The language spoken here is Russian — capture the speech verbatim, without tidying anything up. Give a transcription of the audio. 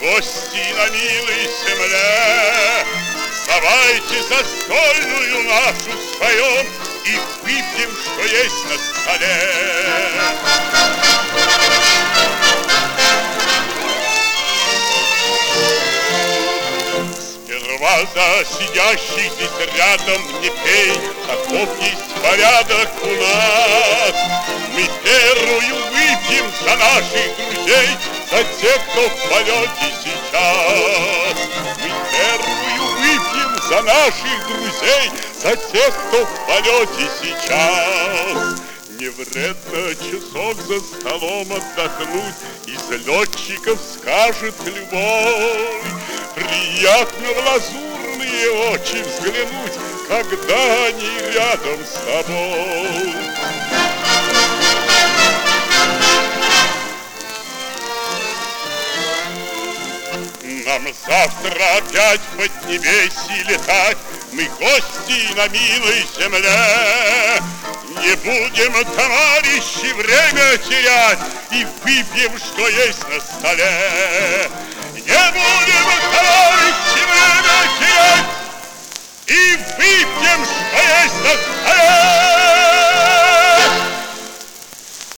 гости на милой земле, давайте застольную нашу споем и выпьем, что есть на столе. Сперва за сидящий здесь рядом не пей, таков есть порядок у нас. Мы первую выпьем за наших друзей, за тех, кто в полете сейчас. Мы первую выпьем за наших друзей, за тех, кто в полете сейчас. Не вредно часок за столом отдохнуть, из летчиков скажет любой. Приятно в лазурные очи взглянуть, когда они рядом с тобой. Нам завтра опять в поднебесье летать, мы гости на милой земле. Не будем, товарищи, время терять и выпьем, что есть на столе. Не будем